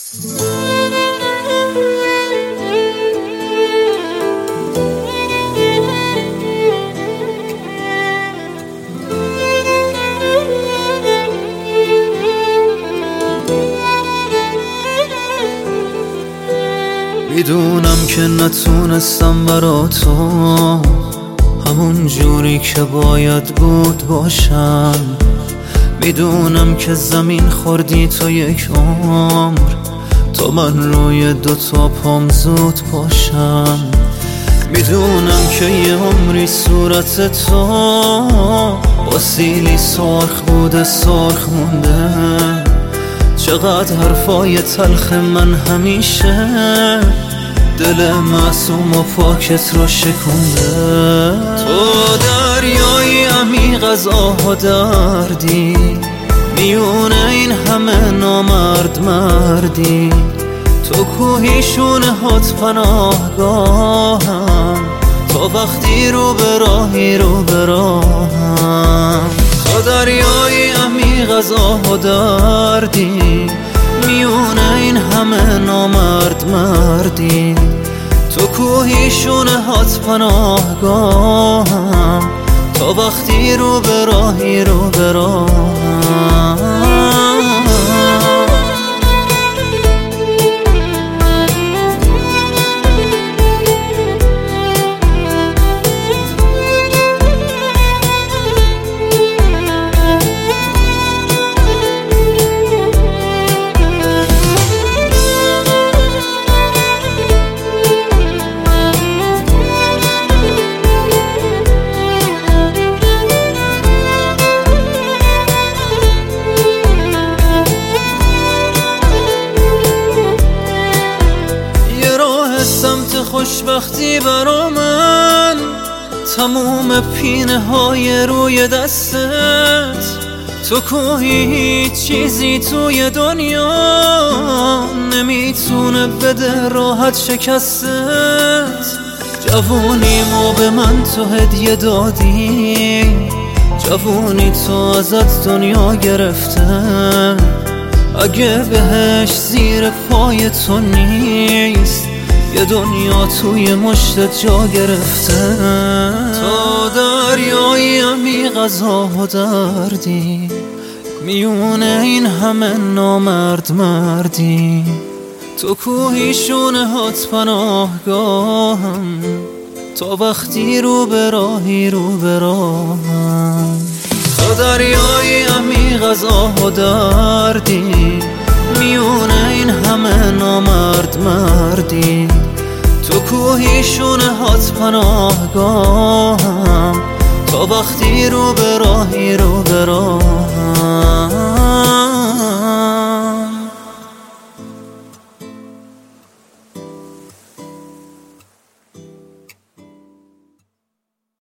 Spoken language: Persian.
میدونم که نتونستم برا تو همون جوری که باید بود باشم. میدونم که زمین خوردی تو یک عمر تا من روی دوتا پام زود باشم. میدونم که یه عمری صورت تو با سیلی سرخ بوده سرخ مونده. چقدر حرفای تلخ من همیشه دل معصوم و پاکت رو شکونده. تو دریای عمیق از آه و دردی، میونه این همه نامرد مردی. تو کوهی شونه هات پناهگاهم، تا وقتی رو به راهی رو به راهم. تو دریای عمیق از آه و دردی، میونه این همه نامرد مردی. تو کوهی شونه هات پناهگاهم، تا وقتی رو به راهی رو به راهم. سمت خوشبختی برا من، تموم پینه های روی دستت. تو کوهی هیچ چیزی توی دنیا نمیتونه بده راحت شکستت. جوونیمو به من تو هدیه دادی، جوونی تو ازت دنیا گرفته. اگه بهش زیر پای تو نیست، یه دنیا توی مشتت جا گرفته. تو دریای عمیق از آه و دردی، میونه این همه نامرد مردی. تو کوهی شونه هات پناهگاهم، تا وقتی رو به راهی رو به راهم. تو دریای عمیق از آه و دردی، میونه این همه نامرد مردی. تو کوهی شونه هات پناهگاهم، تا وقتی رو به راهی رو به راهم.